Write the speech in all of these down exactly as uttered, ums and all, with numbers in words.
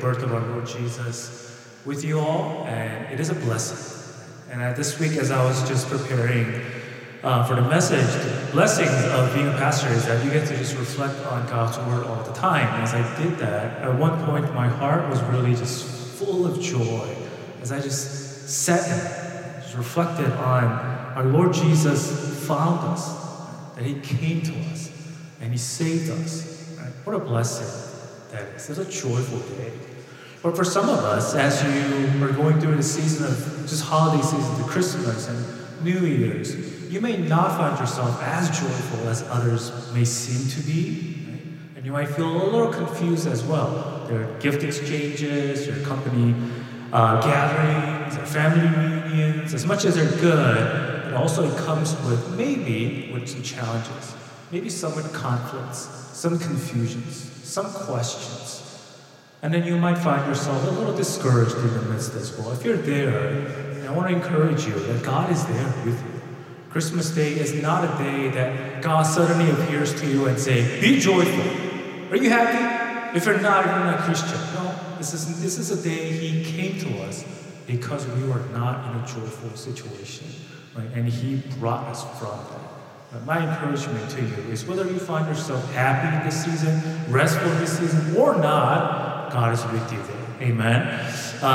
birth of our Lord Jesus with you all, and it is a blessing. And uh, this week, as I was just preparing uh, for the message, the blessings of being a pastor is that you get to just reflect on God's word all the time. And as I did that, at one point, my heart was really just full of joy as I just sat and just reflected on our Lord Jesus found us, that he came to us, and he saved us. Right? What a blessing that is. It's a joyful day. But for some of us, as you are going through the season of just holiday season, the Christmas and New Year's, you may not find yourself as joyful as others may seem to be. Right? And you might feel a little confused as well. There are gift exchanges, there are company uh, gatherings, there are family reunions. As much as they're good, it also comes with maybe with some challenges, maybe some with conflicts, some confusions, some questions. And then you might find yourself a little discouraged in the midst as well. If you're there, I want to encourage you that God is there with you. Christmas Day is not a day that God suddenly appears to you and say, be joyful. Are you happy? If you're not, you're not Christian. No, this is, this is a day he came to us because we were not in a joyful situation. Right? And he brought us from that. But my encouragement to you is whether you find yourself happy in this season, restful in this season, or not, God is with you there. Amen.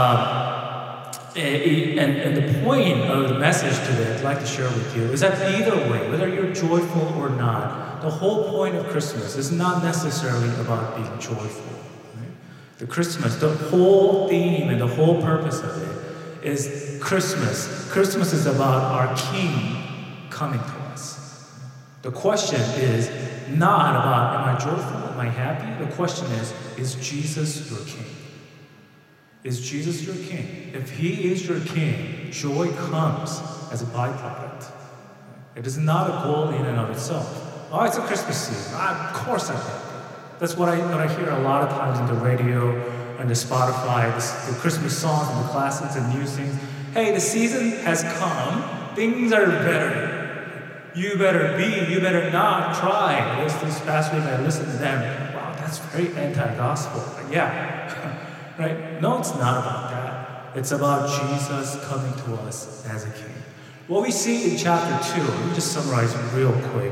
Um, and, and the point of the message today I'd like to share with you is that either way, whether you're joyful or not, the whole point of Christmas is not necessarily about being joyful. Right? The Christmas, the whole theme and the whole purpose of it is Christmas. Christmas is about our King coming to us. The question is not about, am I joyful? Am I happy? The question is, is Jesus your King? Is Jesus your King? If he is your King, joy comes as a byproduct. It is not a goal in and of itself. Oh, it's a Christmas season. Ah, of course I'm happy. That's what I, what I hear a lot of times in the radio and the Spotify, the, the Christmas songs and the classics and new things. Hey, the season has come. Things are better. You better be, you better not try. This, this past week I listened to them. Wow, that's very anti-gospel. Yeah, right? No, it's not about that. It's about Jesus coming to us as a king. What we see in chapter two, let me just summarize real quick,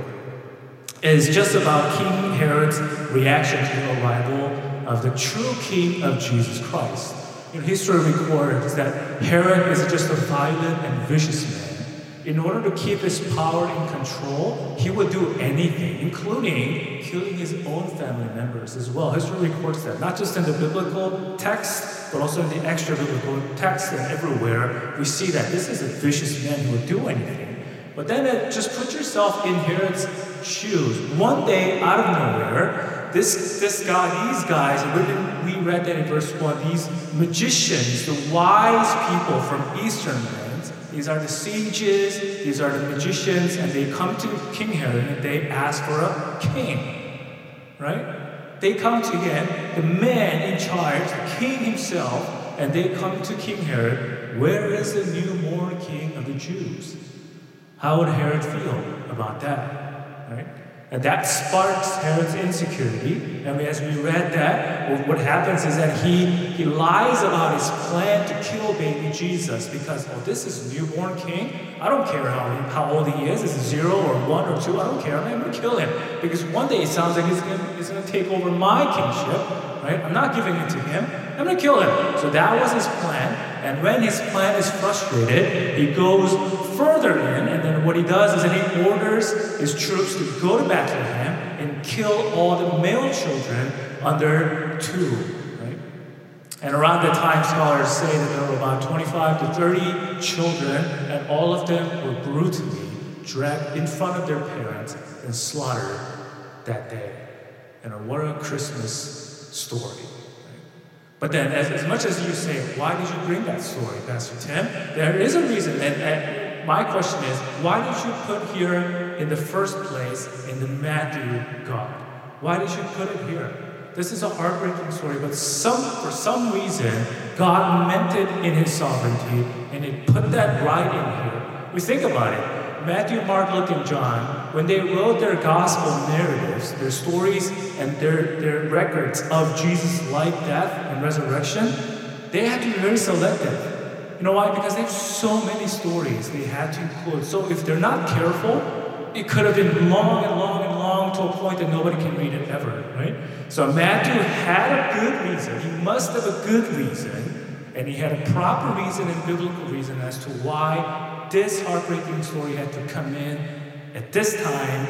is just about King Herod's reaction to the arrival of the true king of Jesus Christ. You know, history records that Herod is just a violent and vicious man. In order to keep his power in control, he would do anything, including killing his own family members as well. History records that, not just in the biblical text, but also in the extra-biblical text and everywhere. We see that this is a vicious man who would do anything. But then uh, just put yourself in Herod's shoes. One day, out of nowhere, this, this guy, these guys, we read that in verse one, these magicians, the wise people from Eastern lands, these are the sages, these are the magicians, and they come to King Herod and they ask for a king, right? They come to him, the man in charge, the king himself, and they come to King Herod, where is the newborn king of the Jews? How would Herod feel about that, right? And that sparks Herod's insecurity. And as we read that, what happens is that he, he lies about his plan to kill baby Jesus because, oh, this is a newborn king. I don't care how, how old he is. Is it zero or one or two? I don't care. I'm going to kill him. Because one day it sounds like he's going he's to take over my kingship, right? I'm not giving it to him. I'm going to kill him. So that was his plan. And when his plan is frustrated, he goes further in, and then what he does is that he orders his troops to go to Bethlehem and kill all the male children under two, right? And around that time, scholars say that there were about twenty-five to thirty children, and all of them were brutally dragged in front of their parents and slaughtered that day. And what a Christmas story. But then, as, as much as you say, why did you bring that story, Pastor Tim? There is a reason. And, and my question is, why did you put here in the first place in the Matthew God? Why did you put it here? This is a heartbreaking story, but some for some reason, God meant it in his sovereignty, and he put that right in here. We think about it. Matthew, Mark, Luke, and John, when they wrote their gospel narratives, their stories, and their, their records of Jesus' life, death, and resurrection, they had to be very selective. You know why? Because they have so many stories they had to include. So if they're not careful, it could have been long and long and long to a point that nobody can read it ever, right? So Matthew had a good reason. He must have a good reason, and he had a proper reason and biblical reason as to why this heartbreaking story had to come in at this time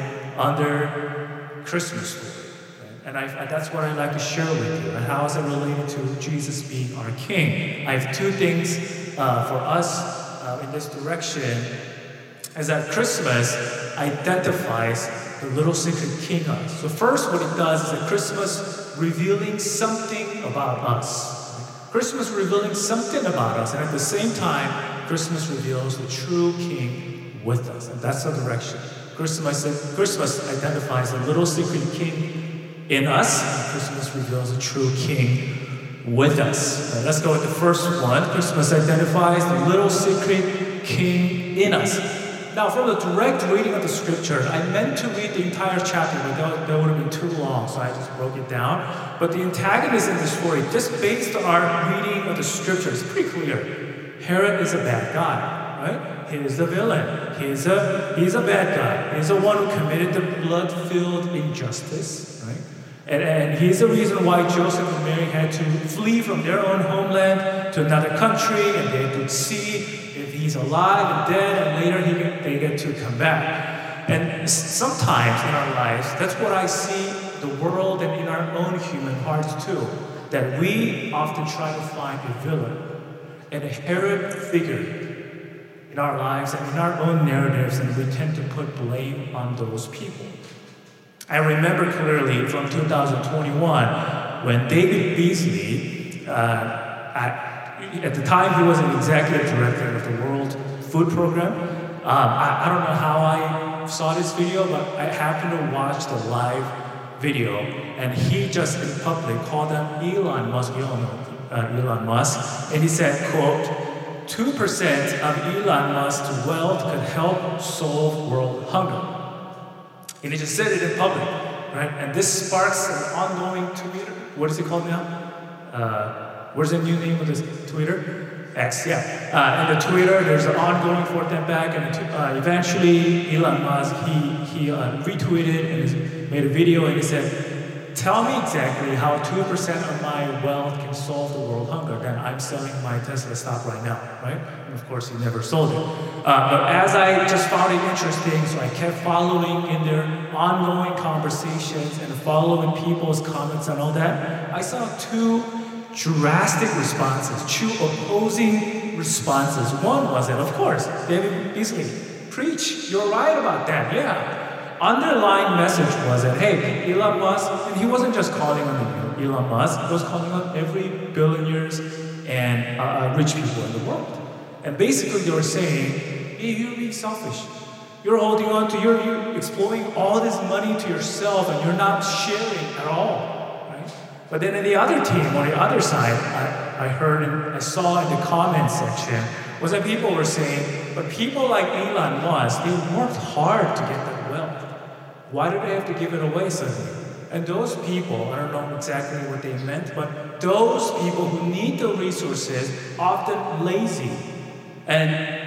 under Christmas story. And I, that's what I'd like to share with you. And how is it related to Jesus being our King? I have two things uh, for us uh, in this direction. Is that Christmas identifies the little secret King us. So first, what it does is that Christmas revealing something about us. Christmas revealing something about us, and at the same time, Christmas reveals the true King with us. And that's the direction. Christmas, Christmas identifies the little secret King in us, and Christmas reveals a true King with us. Now, let's go with the first one. Christmas identifies the little secret King in us. Now, from the direct reading of the scripture, I meant to read the entire chapter, but that, that would have been too long, so I just broke it down. But the antagonist in the story, just based on our reading of the scripture, is pretty clear. Herod is a bad guy, right? He is the villain. He's a, he's a bad guy. He's the one who committed the blood-filled injustice, right? And, and he's the reason why Joseph and Mary had to flee from their own homeland to another country, and they could see if he's alive and dead, and later he, they get to come back. And sometimes in our lives, that's what I see the world and in our own human hearts too, that we often try to find a villain and a Herod figure in our lives and in our own narratives, and we tend to put blame on those people. I remember clearly from two thousand twenty-one when David Beasley, uh, at, at the time he was an executive director of the World Food Program. Um, I, I don't know how I saw this video, but I happened to watch the live video, and he just in public called him Elon Musk, you all know uh, Elon Musk, and he said, quote, two percent of Elon Musk's wealth could help solve world hunger. And he just said it in public, right? And this sparks an ongoing Twitter. What is it called now? Uh, where's the new name of this Twitter? X, yeah. Uh, and the Twitter, there's an ongoing forth and back, and uh, eventually Elon Musk, he, he uh, retweeted and made a video, and he said, tell me exactly how two percent of my wealth can solve the world hunger. Then I'm selling my Tesla stock right now, right? And of course, he never sold it. Uh, but as I just found it interesting, so I kept following in their ongoing conversations and following people's comments and all that, I saw two drastic responses, two opposing responses. One was that, of course, David Beasley, preach, you're right about that, yeah. Underlying message was that, hey, Elon Musk, and he wasn't just calling on Elon Musk, he was calling on every billionaires and uh, rich people in the world. And basically they were saying, hey, you're being selfish. You're holding on to, you're, you're exploiting all this money to yourself, and you're not sharing at all, right? But then in the other team, on the other side, I, I heard and I saw in the comments section, was that people were saying, but people like Elon Musk, they worked hard to get that wealth. Why do they have to give it away suddenly? And those people, I don't know exactly what they meant, but those people who need the resources, often lazy. And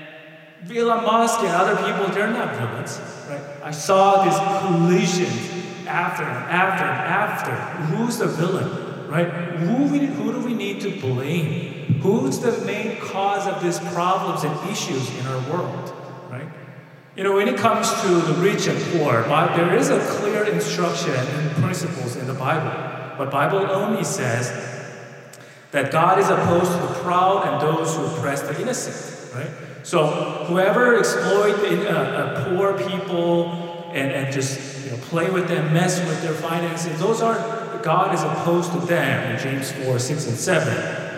Elon Musk and other people, they're not villains, right? I saw this collision after and after and after. Who's the villain, right? Who, we, who do we need to blame? Who's the main cause of these problems and issues in our world, right? You know, when it comes to the rich and poor, there is a clear instruction and principles in the Bible. But Bible only says that God is opposed to the proud and those who oppress the innocent, right? So whoever exploit the, uh, uh, poor people and, and just you know, play with them, mess with their finances, those are, God is opposed to them in James four, six, and seven.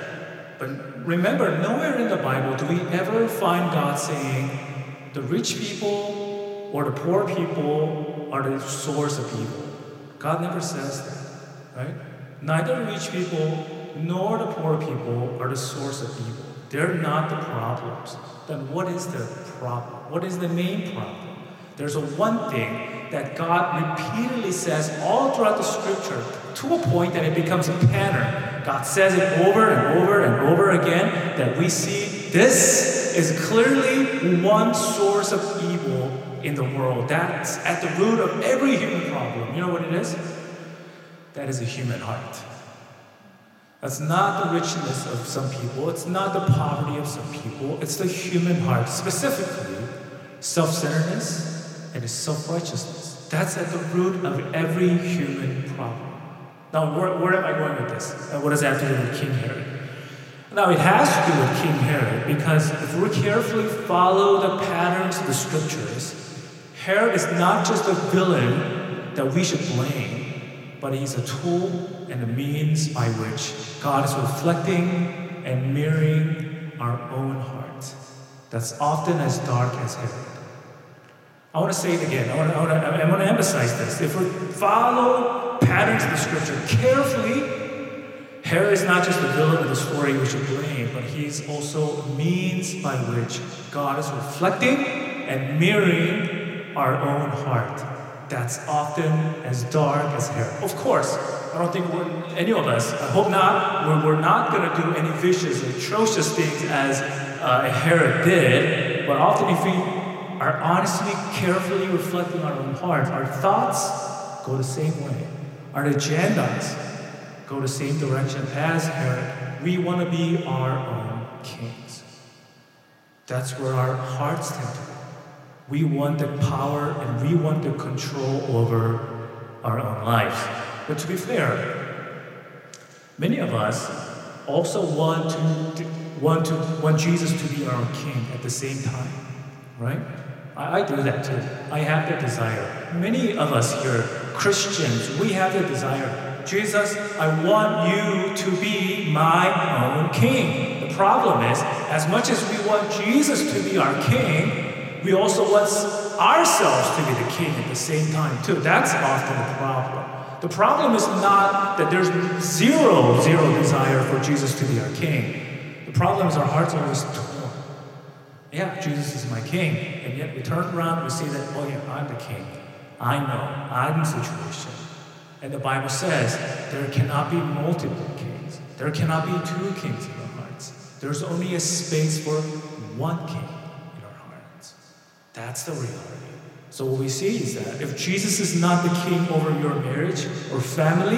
But remember, nowhere in the Bible do we ever find God saying, the rich people or the poor people are the source of evil. God never says that, right? Neither rich people nor the poor people are the source of evil. They're not the problems. Then what is the problem? What is the main problem? There's a one thing that God repeatedly says all throughout the scripture to a point that it becomes a pattern. God says it over and over and over again that we see this is clearly one source of evil in the world. That's at the root of every human problem. You know what it is? That is a human heart. That's not the richness of some people. It's not the poverty of some people. It's the human heart, specifically self-centeredness and self-righteousness. That's at the root of every human problem. Now, where, where am I going with this? Uh, what does that have to do with King Herod? Now, it has to do with King Herod because if we carefully follow the patterns of the scriptures, Herod is not just a villain that we should blame, but he's a tool and a means by which God is reflecting and mirroring our own heart. That's often as dark as Herod. I want to say it again. I want to, I want to, I want to emphasize this. If we follow patterns of the scripture carefully, Herod is not just the villain of the story we should blame, but he's also a means by which God is reflecting and mirroring our own heart. That's often as dark as Herod. Of course, I don't think we're, any of us, I hope not, we're, we're not going to do any vicious, atrocious things as uh, Herod did, but often if we are honestly, carefully reflecting our own heart, our thoughts go the same way. Our agendas go the same direction as Herod. We want to be our own kings. That's where our hearts tend to go. We want the power and we want the control over our own lives. But to be fair, many of us also want to want to want Jesus to be our own king at the same time, right? I, I do that too. I have that desire. Many of us here, Christians, we have that desire. Jesus, I want you to be my own king. The problem is, as much as we want Jesus to be our king, we also want ourselves to be the king at the same time too. That's often the problem. The problem is not that there's zero, zero desire for Jesus to be our king. The problem is our hearts are always torn. Yeah, Jesus is my king. And yet we turn around and we say that, oh yeah, I'm the king. I know, I'm the situation. And the Bible says there cannot be multiple kings. There cannot be two kings in our hearts. There's only a space for one king in our hearts. That's the reality. So what we see is that if Jesus is not the king over your marriage or family,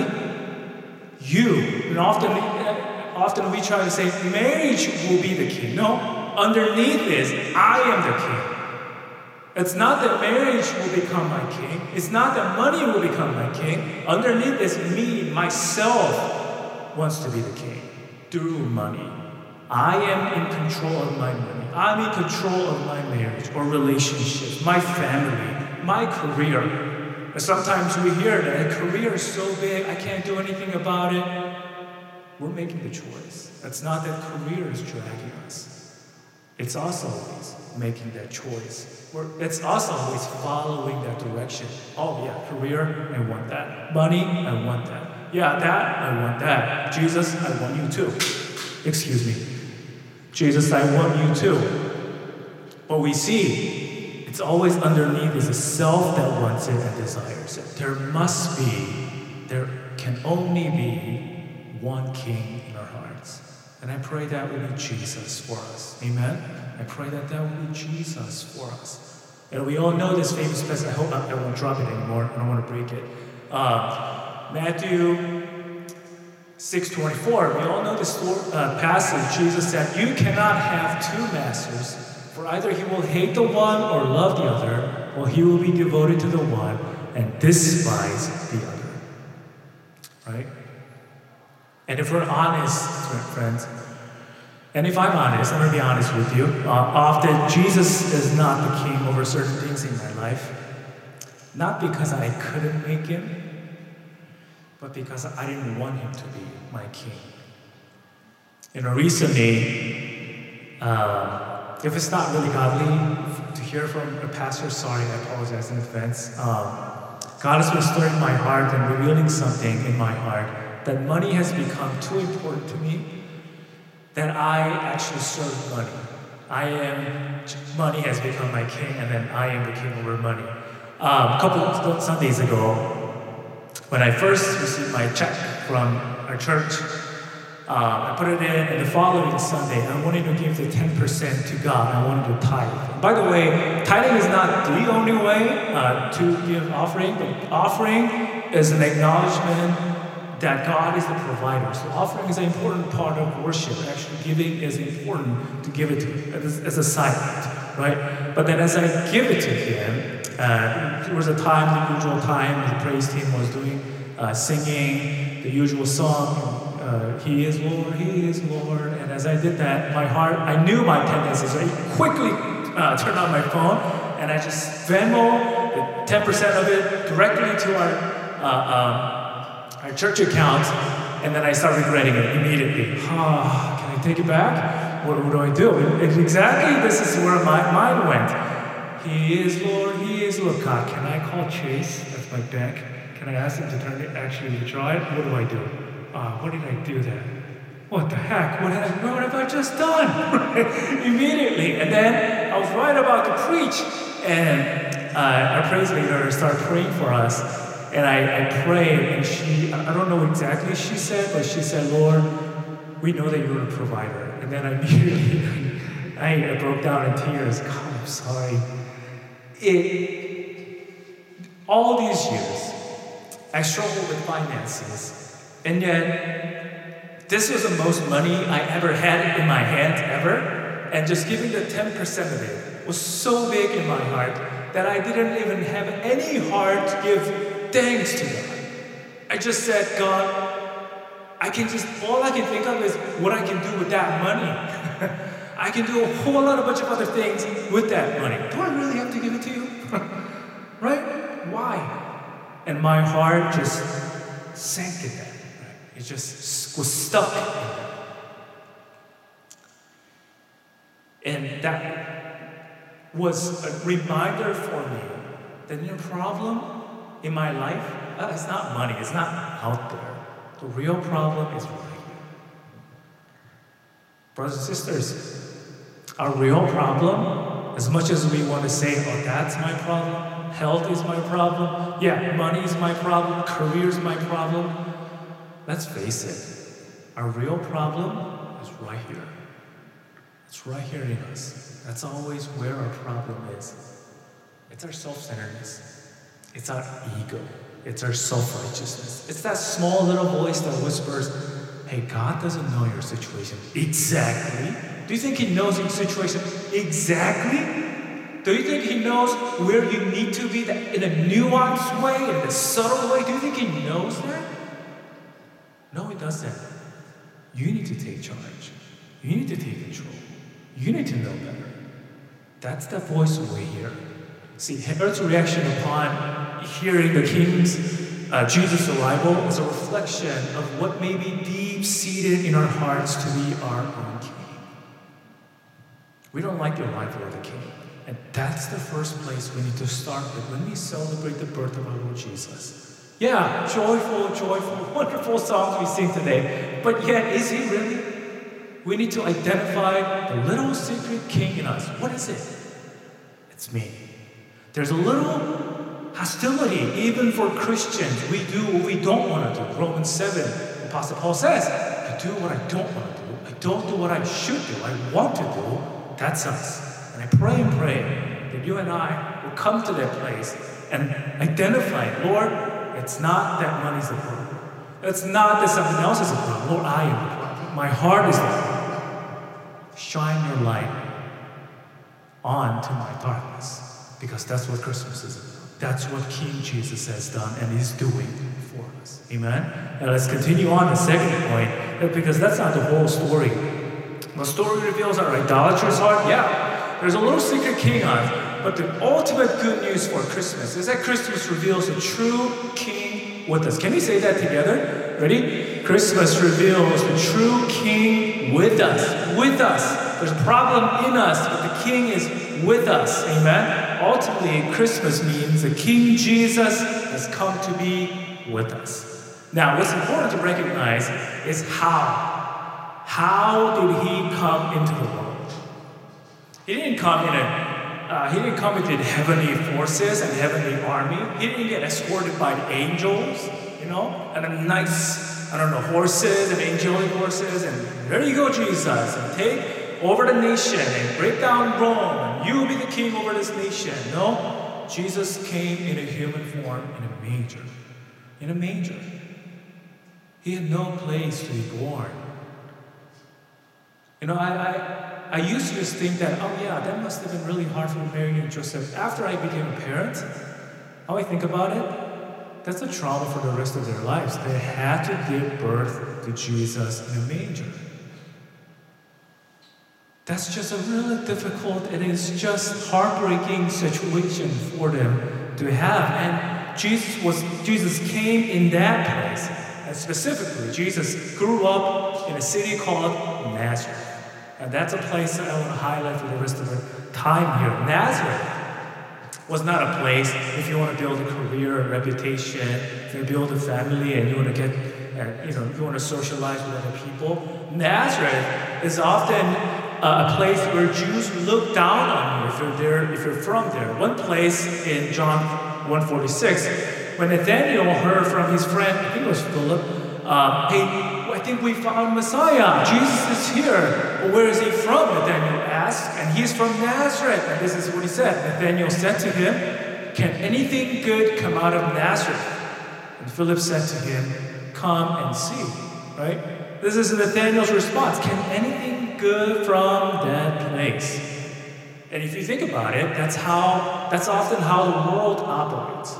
you, and often, often we try to say marriage will be the king. No, underneath is I am the king. It's not that marriage will become my king. It's not that money will become my king. Underneath is me, myself, wants to be the king through money. I am in control of my money. I'm in control of my marriage or relationships, my family, my career. And sometimes we hear that a career is so big, I can't do anything about it. We're making the choice. It's not that career is dragging us. It's us always making that choice. We're, it's us always following that direction. Oh yeah, career, I want that. Money, I want that. Yeah, that, I want that. Jesus, I want you too. Excuse me. Jesus, I want you too. What we see, it's always underneath is a self that wants it and desires it. There must be, there can only be one king in our hearts. And I pray that will be Jesus for us. Amen? I pray that that will be Jesus for us. And we all know this famous passage. I hope I, I won't drop it anymore. I don't want to break it. Uh, Matthew six twenty-four, we all know this uh, passage. Jesus said, you cannot have two masters, for either he will hate the one or love the other, or he will be devoted to the one and despise the other. Right? And if we're honest, friends, and if I'm honest, I'm going to be honest with you, uh, often Jesus is not the king over certain things in my life, not because I couldn't make him, but because I didn't want him to be my king. You know, recently, uh, if it's not really godly to hear from a pastor, sorry, I apologize in advance. Um, God has been stirring my heart and revealing something in my heart that money has become too important to me that I actually serve money. I am, money has become my king, and then I am the king over money. Um, a couple of Sundays ago, when I first received my check from our church, uh, I put it in, and the following Sunday, I wanted to give the ten percent to God. I wanted to tithe. By the way, tithing is not the only way uh, to give offering, but offering is an acknowledgement that God is the provider. So offering is an important part of worship. Actually, giving is important to give it to Him as, as a side, right? But then as I give it to Him, uh, there was a time, the usual time, the praise team was doing, uh, singing the usual song. Uh, he is Lord, He is Lord. And as I did that, my heart, I knew my tendencies. So I quickly uh, turned on my phone, and I just Venmo the ten percent of it directly to our uh, um, our church account, and then I started regretting it immediately. Ah, can I take it back? What, what do I do? And exactly this is where my mind went. He is Lord, He is Lord. God, can I call Chase? That's my bank. Can I ask him to turn it, actually withdraw it? What do I do? Uh, what did I do there? What the heck? What have, what have I just done? Immediately. And then I was right about to preach, and uh, our praise leader started praying for us. And I, I prayed, and she, I don't know exactly what she said, but she said, Lord, we know that you're a provider. And then I immediately, I, I broke down in tears. God, I'm sorry. It, all these years, I struggled with finances. And yet, this was the most money I ever had in my hands, ever. And just giving the ten percent of it was so big in my heart that I didn't even have any heart to give thanks to God. I just said, God, I can just, all I can think of is what I can do with that money. I can do a whole lot, a bunch of other things with that money. Do I really have to give it to you? Right? Why? And my heart just sank in that. It just was stuck in that. And that was a reminder for me that your problem in my life, uh, it's not money, it's not out there. The real problem is right here. Brothers and sisters, our real problem, as much as we want to say, oh, that's my problem, health is my problem, yeah, money is my problem, career is my problem, let's face it, our real problem is right here. It's right here in us. That's always where our problem is. It's our self-centeredness. It's our ego. It's our self-righteousness. It's that small little voice that whispers, hey, God doesn't know your situation. Exactly. Do you think He knows your situation exactly? Do you think He knows where you need to be in a nuanced way, in a subtle way? Do you think He knows that? No, He doesn't. You need to take charge. You need to take control. You need to know better. That's the voice we hear. See, Herod's reaction upon hearing the king's, uh, Jesus' arrival is a reflection of what may be deep-seated in our hearts to be our own king. We don't like the arrival of the king. And that's the first place we need to start with when we celebrate the birth of our Lord Jesus. Yeah, joyful, joyful, wonderful songs we sing today. But yet, is He really? We need to identify the little secret king in us. What is it? It's me. There's a little hostility, even for Christians. We do what we don't want to do. Romans seven, Apostle Paul says, I do what I don't want to do. I don't do what I should do. I want to do. That's us. And I pray and pray that you and I will come to that place and identify, Lord, it's not that money's the problem. It's not that something else is the problem. Lord, I am the problem. My heart is the problem. Shine your light on to my darkness, because that's what Christmas is about. That's what King Jesus has done and is doing for us. Amen? Now let's continue on the second point, because that's not the whole story. The story reveals our idolatrous heart. Yeah, there's a little secret king on it, but the ultimate good news for Christmas is that Christmas reveals a true king with us. Can we say that together? Ready? Christmas reveals the true king with us. With us. There's a problem in us, but the king is with us. Amen? Ultimately, Christmas means the King Jesus has come to be with us. Now, what's important to recognize is how. How did he come into the world? He didn't come in a Uh, he didn't come with the heavenly forces and heavenly army. He didn't get escorted by the angels, you know, and a nice, I don't know, horses and angelic horses. And there you go, Jesus, and take over the nation and break down Rome, and you will be the king over this nation. No, Jesus came in a human form in a manger. In a manger. He had no place to be born. You know, I, I I used to just think that, oh yeah, that must have been really hard for Mary and Joseph. After I became a parent, how I think about it, that's a trauma for the rest of their lives. They had to give birth to Jesus in a manger. That's just a really difficult, it is just heartbreaking situation for them to have. And Jesus was Jesus came in that place. And specifically, Jesus grew up in a city called Nazareth. And that's a place that I want to highlight for the rest of the time here. Nazareth was not a place if you want to build a career, a reputation, if you build a family and you want to get, uh, you know, you want to socialize with other people. Nazareth is often uh, a place where Jews look down on you if you're there, if you're from there. One place in John one forty-six, when Nathanael heard from his friend, I think it was Philip, uh, hey, I think we found Messiah. Jesus is here. Well, where is he from? Nathanael asked. And he's from Nazareth. And this is what he said. Nathanael said to him, can anything good come out of Nazareth? And Philip said to him, come and see. Right? This is Nathanael's response. Can anything good from that place? And if you think about it, that's how, that's often how the world operates.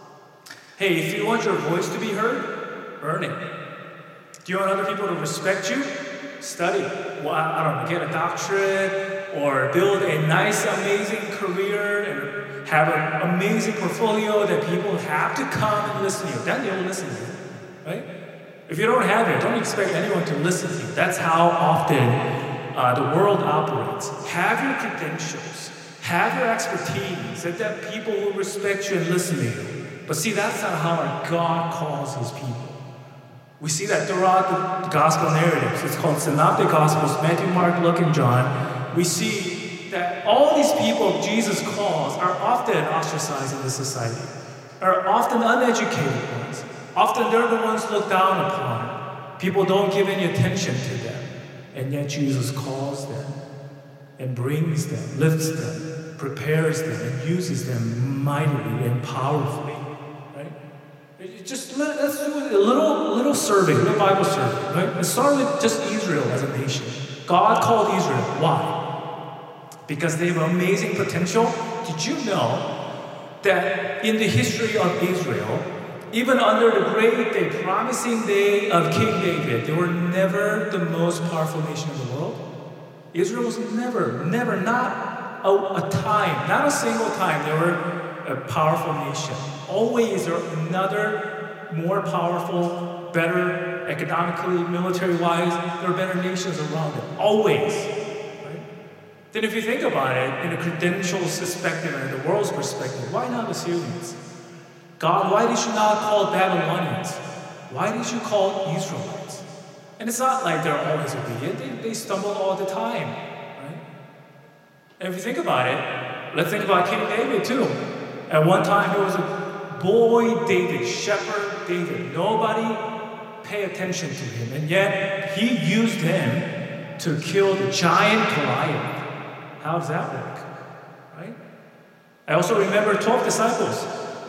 Hey, if you want your voice to be heard, earn it. Do you want other people to respect you? Study. Well, I don't know, get a doctorate or build a nice, amazing career and have an amazing portfolio that people have to come and listen to you. Then they'll listen to you, right? If you don't have it, don't expect anyone to listen to you. That's how often uh, the world operates. Have your credentials, have your expertise, so that people will respect you and listen to you. But see, that's not how our God calls his people. We see that throughout the gospel narratives. It's called Synoptic Gospels, Matthew, Mark, Luke, and John. We see that all these people Jesus calls are often ostracized in the society, are often uneducated ones. Often they're the ones looked down upon. People don't give any attention to them. And yet Jesus calls them and brings them, lifts them, prepares them, and uses them mightily and powerfully. Just let, let's do a little, little survey, a little Bible survey, right? Let's start with just Israel as a nation. God called Israel. Why? Because they have amazing potential. Did you know that in the history of Israel, even under the great day, promising day of King David, they were never the most powerful nation in the world? Israel was never, never, not a, a time, not a single time, they were a powerful nation. Always there another more powerful, better, economically, military-wise, there are better nations around them. Always. Right? Then if you think about it, in a credentials perspective and in the world's perspective, why not the Syrians? God, why did you not call Babylonians? Why did you call Israelites? And it's not like they're always obedient. They, they stumble all the time. Right? And if you think about it, let's think about King David too. At one time, there was a boy David, shepherd David. Nobody paid attention to him, and yet he used him to kill the giant Goliath. How does that work? Right? I also remember twelve disciples.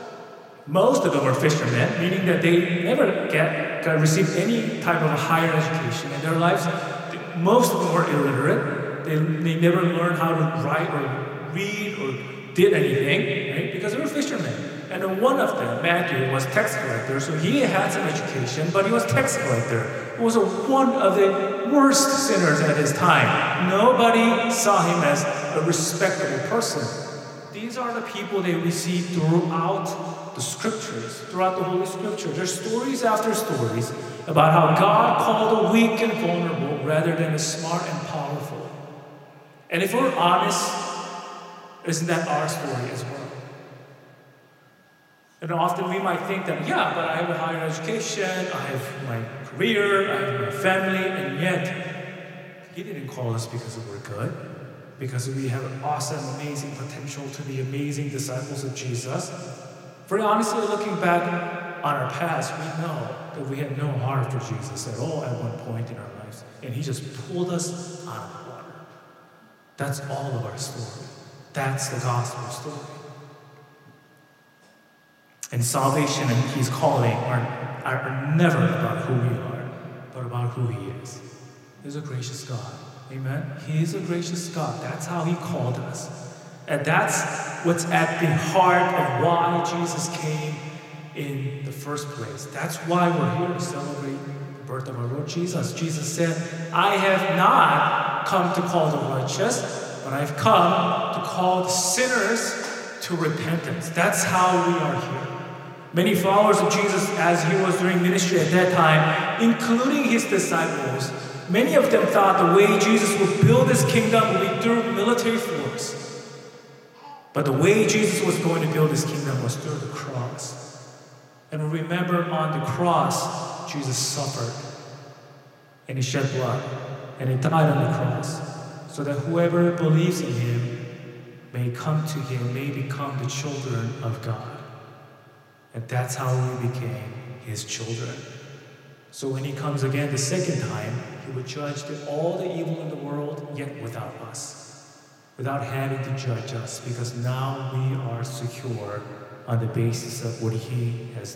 Most of them were fishermen, meaning that they never get, got received any type of a higher education in their lives. Most of them were illiterate. They, they never learned how to write or read or did anything, right? Because they were fishermen. And one of them, Matthew, was tax collector, so he had some education, but he was tax collector. He was a, one of the worst sinners at his time. Nobody saw him as a respectable person. These are the people they receive throughout the scriptures, throughout the Holy Scripture. There's stories after stories about how God called the weak and vulnerable rather than the smart and powerful. And if we're honest, isn't that our story as well? And often we might think that, yeah, but I have a higher education, I have my career, I have my family, and yet He didn't call us because we're good, because we have awesome, amazing potential to be amazing disciples of Jesus. Very honestly, looking back on our past, we know that we had no heart for Jesus at all at one point in our lives, and He just pulled us out of the water. That's all of our story. That's the gospel story. And salvation and His calling are, are, are never about who we are, but about who He is. He's a gracious God. Amen? He is a gracious God. That's how He called us. And that's what's at the heart of why Jesus came in the first place. That's why we're here to celebrate the birth of our Lord Jesus. Jesus said, I have not come to call the righteous, but I've come to call the sinners to repentance. That's how we are here. Many followers of Jesus, as He was doing ministry at that time, including His disciples, many of them thought the way Jesus would build His kingdom would be through military force. But the way Jesus was going to build His kingdom was through the cross. And we remember on the cross, Jesus suffered. And He shed blood. And He died on the cross. So that whoever believes in Him may come to Him, may become the children of God. And that's how we became His children. So when He comes again the second time, He would judge the, all the evil in the world, yet without us. Without having to judge us, because now we are secure on the basis of what He has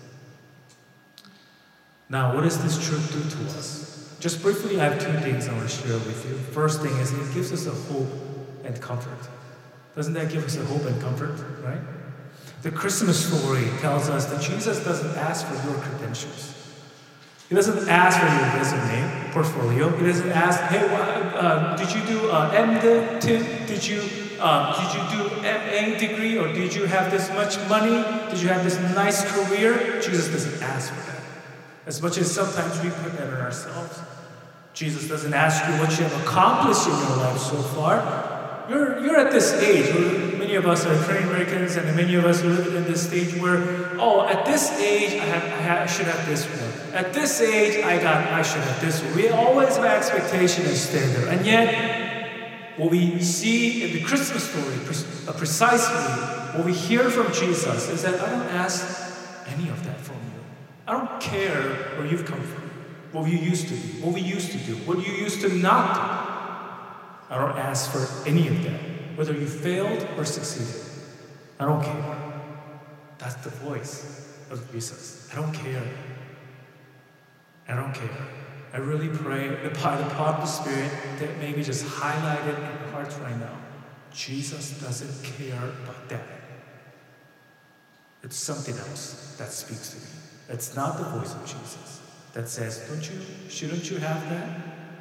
done. Now, what does this truth do to us? Just briefly, I have two things I want to share with you. First thing is it gives us a hope and comfort. Doesn't that give us a hope and comfort, right? The Christmas story tells us that Jesus doesn't ask for your credentials. He doesn't ask for your resume, portfolio. He doesn't ask, hey, what, uh, did you do uh, M D, Tim? Did you, uh, did you do M A degree? Or did you have this much money? Did you have this nice career? Jesus doesn't ask for that. As much as sometimes we put that on ourselves. Jesus doesn't ask you what you have accomplished in your life so far. You're, you're at this age, where many of us are Korean Americans, and many of us live in this stage where, oh, at this age, I, have, I, have, I should have this one. At this age, I got, I should have this one. We always have expectation and standard. And yet, what we see in the Christmas story, pre- precisely what we hear from Jesus is that I don't ask any of that from you. I don't care where you've come from, what you used to be, what we used to do, what you used to not do. I don't ask for any of that, whether you failed or succeeded. I don't care. That's the voice of Jesus. I don't care. I don't care. I really pray that by the power of the Spirit that maybe just highlight it in our hearts right now. Jesus doesn't care about that. It's something else that speaks to me. It's not the voice of Jesus that says, don't you, shouldn't you have that?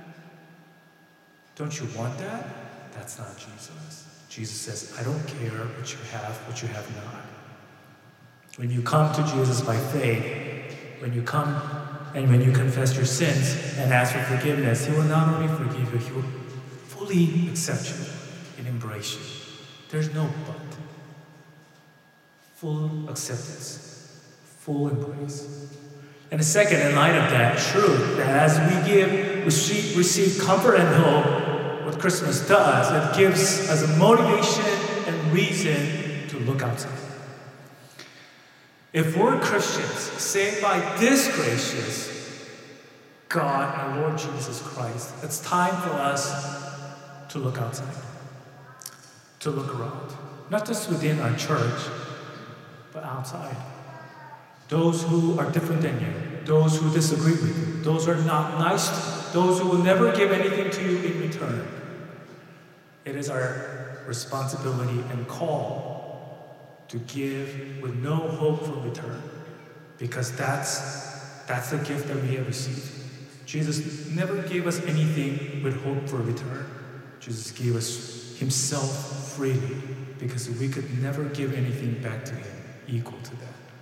Don't you want that? That's not Jesus. Jesus says, I don't care what you have, what you have not. When you come to Jesus by faith, when you come and when you confess your sins and ask for forgiveness, He will not only forgive you, He will fully accept you and embrace you. There's no but. Full acceptance, full embrace. And the second, in light of that truth, that as we give, receive, receive comfort and hope, what Christmas does, it gives us a motivation and reason to look outside. If we're Christians, saved by this gracious God, our Lord Jesus Christ, it's time for us to look outside, to look around. Not just within our church, but outside. Those who are different than you, those who disagree with you, those who are not nice to you, those who will never give anything to you in return. It is our responsibility and call to give with no hope for return, because that's, that's the gift that we have received. Jesus never gave us anything with hope for return. Jesus gave us Himself freely, because we could never give anything back to Him equal to that.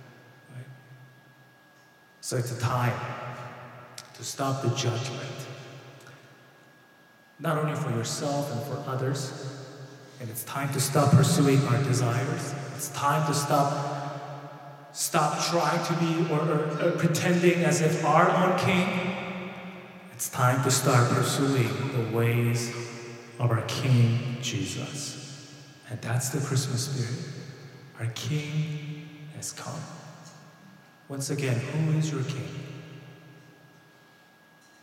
So it's a time to stop the judgment. Not only for yourself and for others. And it's time to stop pursuing our desires. It's time to stop stop trying to be or, or, or pretending as if our own king. It's time to start pursuing the ways of our King Jesus. And that's the Christmas spirit. Our King has come. Once again, who is your King?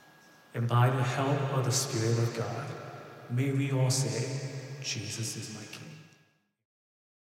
And by the help of the Spirit of God, may we all say, Jesus is my King.